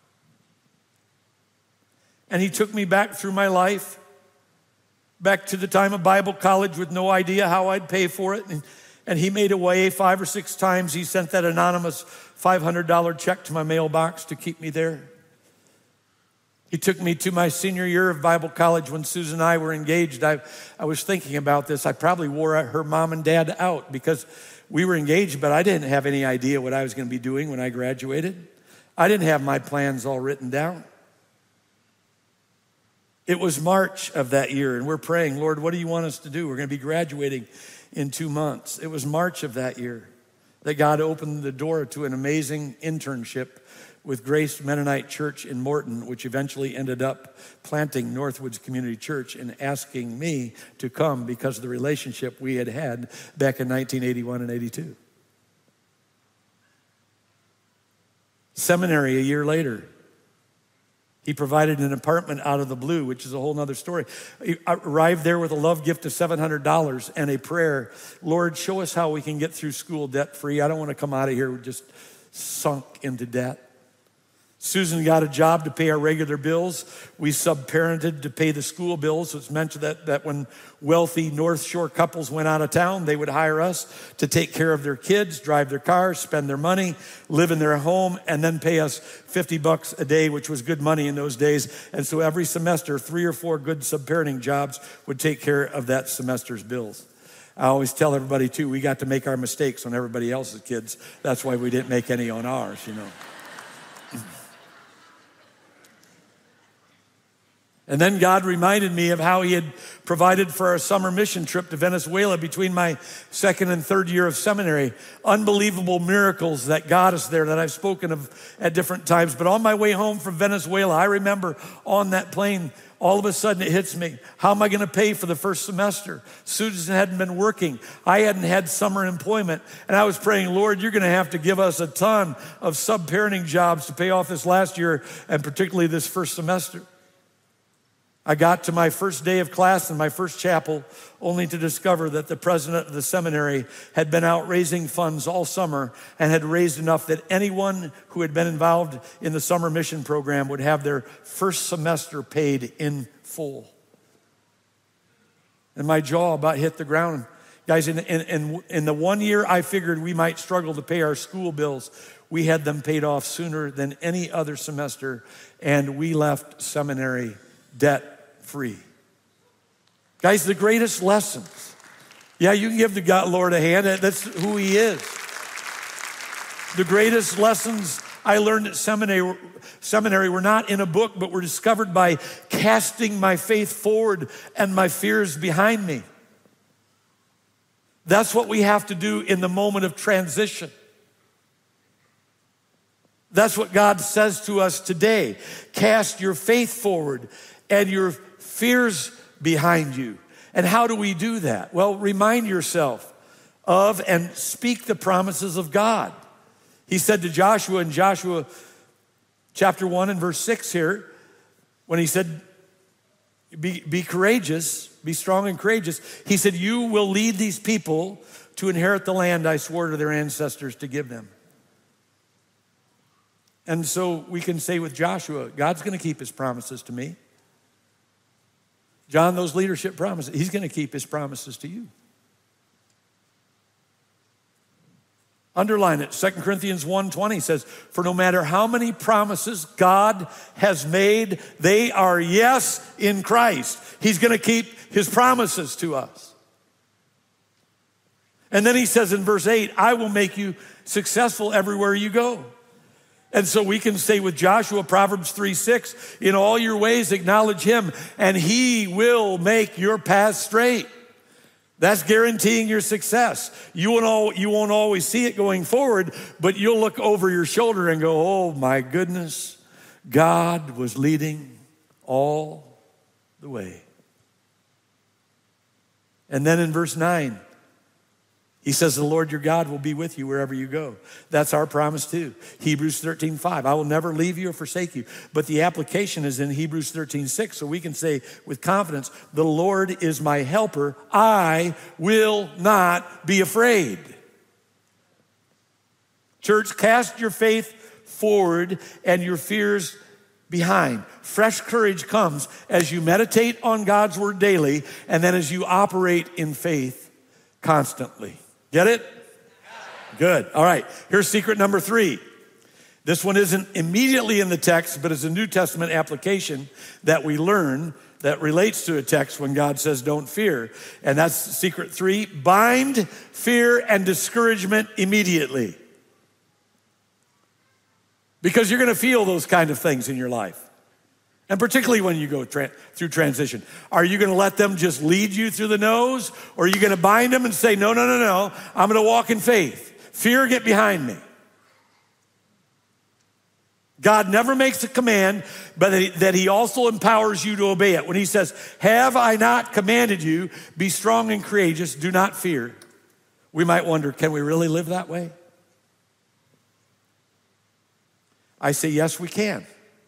And he took me back through my life, back to the time of Bible college with no idea how I'd pay for it. And, and he made a way five or six times. He sent that anonymous five hundred dollars check to my mailbox to keep me there. He took me to my senior year of Bible college when Susan and I were engaged. I, I was thinking about this. I probably wore her mom and dad out because we were engaged, but I didn't have any idea what I was going to be doing when I graduated. I didn't have my plans all written down. It was March of that year, and we're praying, Lord, what do you want us to do? We're going to be graduating in two months. It was March of that year that God opened the door to an amazing internship with Grace Mennonite Church in Morton, which eventually ended up planting Northwoods Community Church and asking me to come because of the relationship we had had back in nineteen eighty-one and eighty-two. Seminary a year later, he provided an apartment out of the blue, which is a whole nother story. He arrived there with a love gift of seven hundred dollars and a prayer. Lord, show us how we can get through school debt free. I don't want to come out of here just sunk into debt. Susan got a job to pay our regular bills. We sub-parented to pay the school bills. So it's meant that, that when wealthy North Shore couples went out of town, they would hire us to take care of their kids, drive their cars, spend their money, live in their home, and then pay us fifty bucks a day, which was good money in those days. And so every semester, three or four good sub-parenting jobs would take care of that semester's bills. I always tell everybody, too, we got to make our mistakes on everybody else's kids. That's why we didn't make any on ours, you know. And then God reminded me of how he had provided for our summer mission trip to Venezuela between my second and third year of seminary. Unbelievable miracles that got us there that I've spoken of at different times. But on my way home from Venezuela, I remember on that plane, all of a sudden it hits me. How am I going to pay for the first semester? Susan hadn't been working. I hadn't had summer employment. And I was praying, Lord, you're going to have to give us a ton of sub-parenting jobs to pay off this last year and particularly this first semester. I got to my first day of class in my first chapel only to discover that the president of the seminary had been out raising funds all summer and had raised enough that anyone who had been involved in the summer mission program would have their first semester paid in full. And my jaw about hit the ground. Guys, in, in, in, in the one year I figured we might struggle to pay our school bills, we had them paid off sooner than any other semester, and we left seminary debt free. Guys, the greatest lessons. Yeah, you can give the God, Lord a hand. That's who he is. The greatest lessons I learned at seminary, seminary were not in a book, but were discovered by casting my faith forward and my fears behind me. That's what we have to do in the moment of transition. That's what God says to us today. Cast your faith forward and your fears behind you. And how do we do that? Well, remind yourself of and speak the promises of God. He said to Joshua in Joshua chapter one and verse six here, when he said, be, be courageous, be strong and courageous. He said, you will lead these people to inherit the land I swore to their ancestors to give them. And so we can say with Joshua, God's going to keep his promises to me. John, those leadership promises, he's going to keep his promises to you. Underline it. Second Corinthians one twenty says, for no matter how many promises God has made, they are yes in Christ. He's going to keep his promises to us. And then he says in verse eight, I will make you successful everywhere you go. And so we can say with Joshua, Proverbs three six, in all your ways acknowledge him and he will make your path straight. That's guaranteeing your success. You won't, all, you won't always see it going forward, but you'll look over your shoulder and go, oh my goodness, God was leading all the way. And then in verse nine, he says, the Lord your God will be with you wherever you go. That's our promise too. Hebrews thirteen five, I will never leave you or forsake you. But the application is in Hebrews thirteen six, so we can say with confidence, the Lord is my helper. I will not be afraid. Church, cast your faith forward and your fears behind. Fresh courage comes as you meditate on God's word daily and then as you operate in faith constantly. Get it? Good. All right. Here's secret number three. This one isn't immediately in the text, but it's a New Testament application that we learn that relates to a text when God says, don't fear. And that's secret three. Bind fear and discouragement immediately. Because you're going to feel those kind of things in your life. And particularly when you go tra- through transition. Are you going to let them just lead you through the nose? Or are you going to bind them and say, no, no, no, no, I'm going to walk in faith. Fear, get behind me. God never makes a command, but that he also empowers you to obey it. When he says, have I not commanded you, be strong and courageous, do not fear. We might wonder, can we really live that way? I say, yes, we can.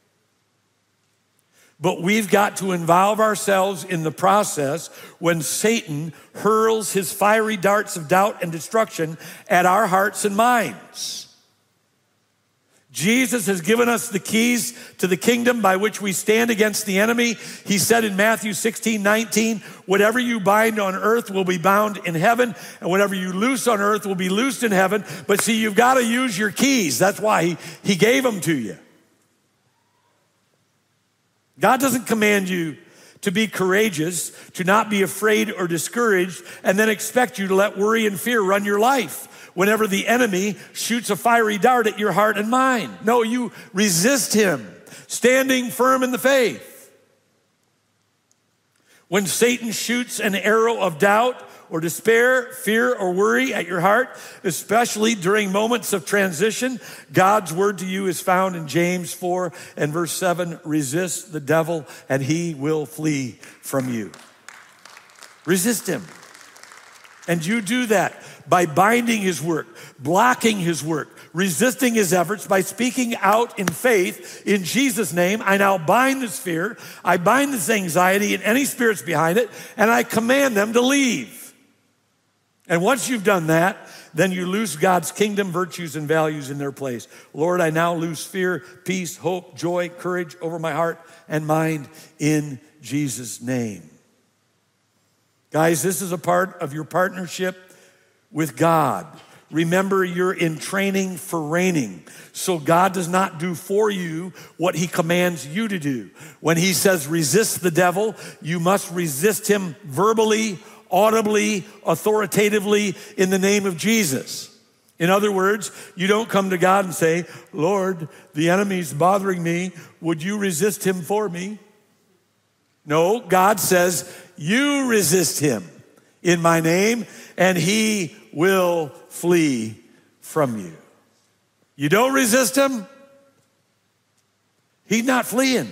But we've got to involve ourselves in the process when Satan hurls his fiery darts of doubt and destruction at our hearts and minds. Jesus has given us the keys to the kingdom by which we stand against the enemy. He said in Matthew sixteen nineteen, whatever you bind on earth will be bound in heaven, and whatever you loose on earth will be loosed in heaven. But see, you've got to use your keys. That's why he, he gave them to you. God doesn't command you to be courageous, to not be afraid or discouraged, and then expect you to let worry and fear run your life whenever the enemy shoots a fiery dart at your heart and mind. No, you resist him, standing firm in the faith. When Satan shoots an arrow of doubt or despair, fear, or worry at your heart, especially during moments of transition, God's word to you is found in James four and verse seven, resist the devil and he will flee from you. Resist him. And you do that by binding his work, blocking his work, resisting his efforts by speaking out in faith in Jesus' name. I now bind this fear, I bind this anxiety and any spirits behind it, and I command them to leave. And once you've done that, then you loose God's kingdom virtues and values in their place. Lord, I now loose fear, peace, hope, joy, courage over my heart and mind in Jesus' name. Guys, this is a part of your partnership with God. Remember, you're in training for reigning. So God does not do for you what he commands you to do. When he says resist the devil, you must resist him verbally, audibly, authoritatively in the name of Jesus. In other words, you don't come to God and say, Lord, the enemy's bothering me. Would you resist him for me? No, God says, you resist him in my name, and he will flee from you. You don't resist him, he's not fleeing.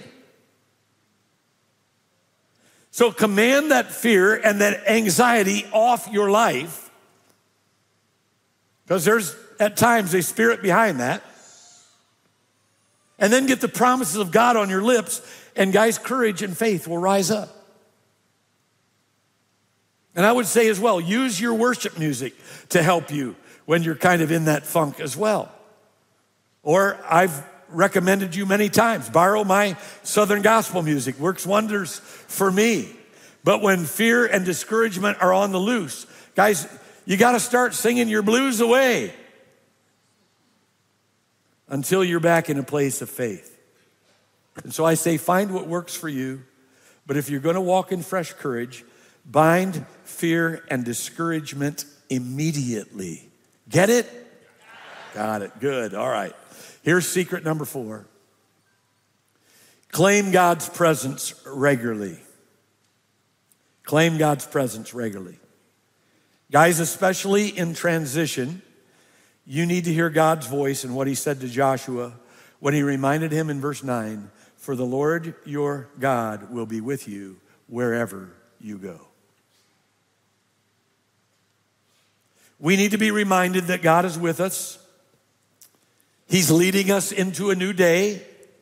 So command that fear and that anxiety off your life, because there's at times a spirit behind that. And then get the promises of God on your lips, and guys, courage and faith will rise up. And I would say as well, use your worship music to help you when you're kind of in that funk as well. Or I've recommended you many times, borrow my Southern gospel music, works wonders for me. But when fear and discouragement are on the loose, guys, you got to start singing your blues away until you're back in a place of faith. And so I say, find what works for you. But if you're going to walk in fresh courage, bind fear and discouragement immediately. Get it? Got it. Good. All right. Here's secret number four. Claim God's presence regularly. Claim God's presence regularly. Guys, especially in transition, you need to hear God's voice and what he said to Joshua when he reminded him in verse nine, for the Lord your God will be with you wherever you go. We need to be reminded that God is with us. He's leading us into a new day.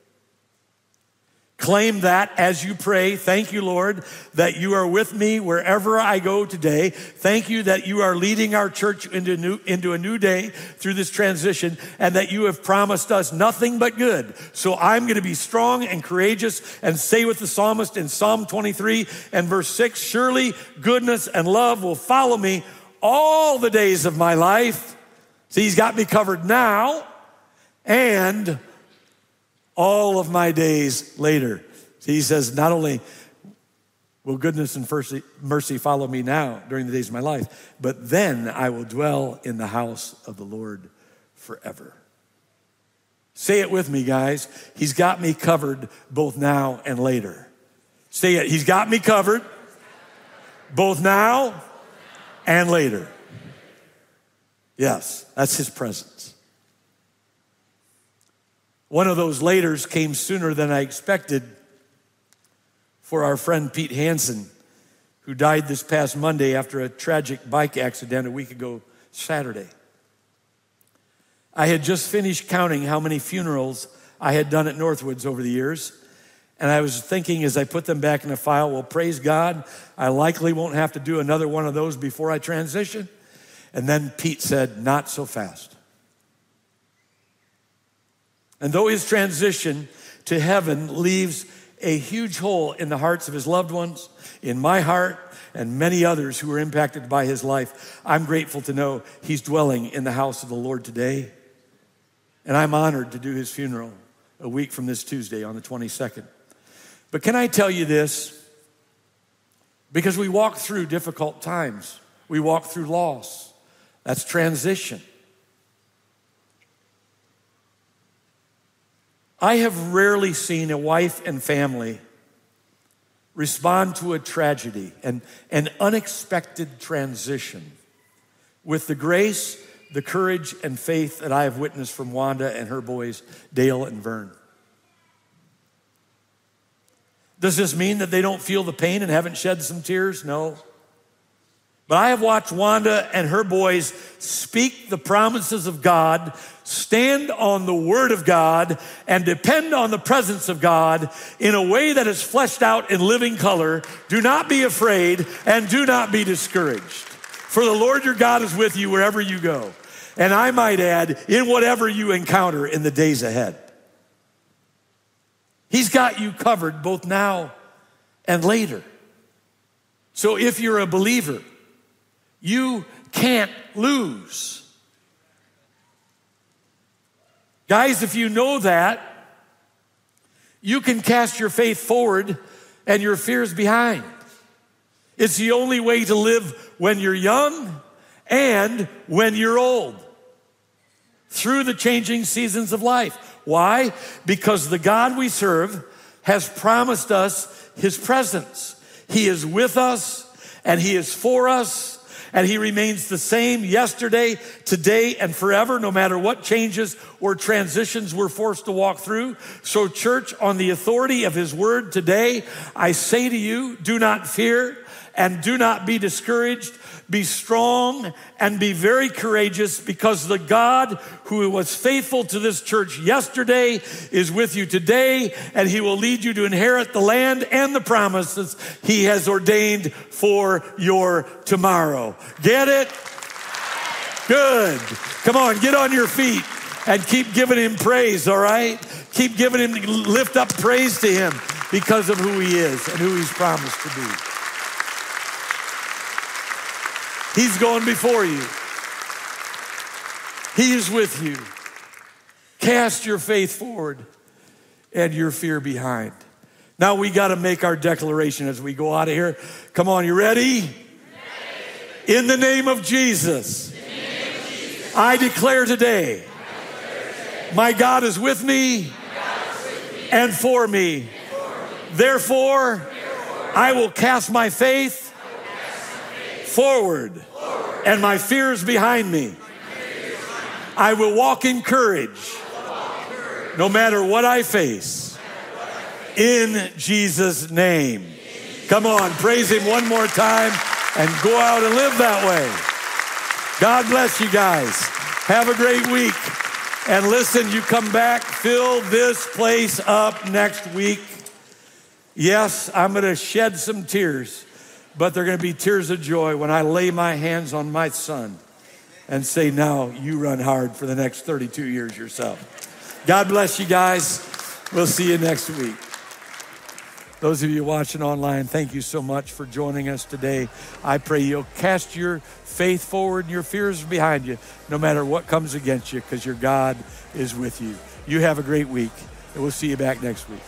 Claim that as you pray. Thank you, Lord, that you are with me wherever I go today. Thank you that you are leading our church into a new, into a new day through this transition, and that you have promised us nothing but good. So I'm going to be strong and courageous and say with the psalmist in Psalm twenty-three and verse six, surely goodness and love will follow me all the days of my life. See, he's got me covered now and all of my days later. See, he says, not only will goodness and mercy follow me now during the days of my life, but then I will dwell in the house of the Lord forever. Say it with me, guys. He's got me covered both now and later. Say it. He's got me covered both now and later. Yes, that's his presence. One of those laters came sooner than I expected for our friend Pete Hansen, who died this past Monday after a tragic bike accident a week ago Saturday. I had just finished counting how many funerals I had done at Northwoods over the years, and I was thinking as I put them back in the file, well, praise God, I likely won't have to do another one of those before I transition. And then Pete said, not so fast. And though his transition to heaven leaves a huge hole in the hearts of his loved ones, in my heart, and many others who were impacted by his life, I'm grateful to know he's dwelling in the house of the Lord today. And I'm honored to do his funeral a week from this Tuesday on the twenty-second. But can I tell you this? Because we walk through difficult times. We walk through loss. That's transition. I have rarely seen a wife and family respond to a tragedy and an unexpected transition with the grace, the courage, and faith that I have witnessed from Wanda and her boys, Dale and Vern. Does this mean that they don't feel the pain and haven't shed some tears? No. But I have watched Wanda and her boys speak the promises of God, stand on the word of God, and depend on the presence of God in a way that is fleshed out in living color. Do not be afraid and do not be discouraged. For the Lord your God is with you wherever you go. And I might add, in whatever you encounter in the days ahead. He's got you covered both now and later. So if you're a believer, you can't lose. Guys, if you know that, you can cast your faith forward and your fears behind. It's the only way to live when you're young and when you're old, through the changing seasons of life. Why? Because the God we serve has promised us his presence. He is with us and he is for us. And he remains the same yesterday, today, and forever, no matter what changes or transitions we're forced to walk through. So church, on the authority of his word today, I say to you, do not fear and do not be discouraged. Be strong and be very courageous, because the God who was faithful to this church yesterday is with you today, and he will lead you to inherit the land and the promises he has ordained for your tomorrow. Get it? Good. Come on, get on your feet and keep giving him praise, all right? Keep giving him, lift up praise to him because of who he is and who he's promised to be. He's going before you. He is with you. Cast your faith forward and your fear behind. Now we got to make our declaration as we go out of here. Come on, you ready? Ready. In the name of Jesus, name of Jesus. I declare today, I declare today my God is with me, is with me and for me. And for me. Therefore, Therefore, I will cast my faith Forward, forward, and my fears behind me. Fears behind me. I will walk in courage, walk in courage. No matter what I face. What I face. In Jesus' name. In Come on, praise him one more time and go out and live that way. God bless you guys. Have a great week. And listen, you come back, fill this place up next week. Yes, I'm going to shed some tears. But they're going to be tears of joy when I lay my hands on my son and say, now you run hard for the next thirty-two years yourself. God bless you guys. We'll see you next week. Those of you watching online, thank you so much for joining us today. I pray you'll cast your faith forward and your fears behind you, no matter what comes against you, because your God is with you. You have a great week, and we'll see you back next week.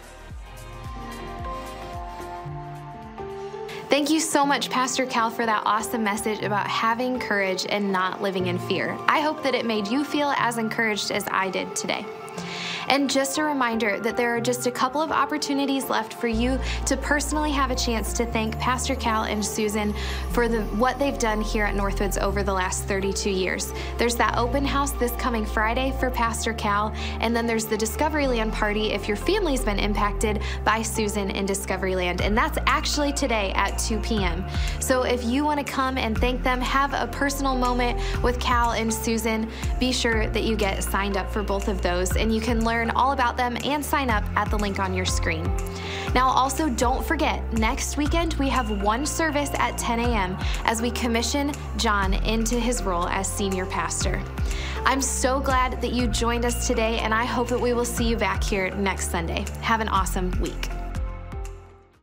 Thank you so much, Pastor Cal, for that awesome message about having courage and not living in fear. I hope that it made you feel as encouraged as I did today. And just a reminder that there are just a couple of opportunities left for you to personally have a chance to thank Pastor Cal and Susan for the what they've done here at Northwoods over the last thirty-two years. There's that open house this coming Friday for Pastor Cal, and then there's the Discoveryland party if your family's been impacted by Susan in Discoveryland, and that's actually today at two p.m. So if you want to come and thank them, have a personal moment with Cal and Susan, be sure that you get signed up for both of those, and you can learn all about them and sign up at the link on your screen. Now, also don't forget, next weekend we have one service at ten a.m. as we commission John into his role as senior pastor. I'm so glad that you joined us today, and I hope that we will see you back here next Sunday. Have an awesome week.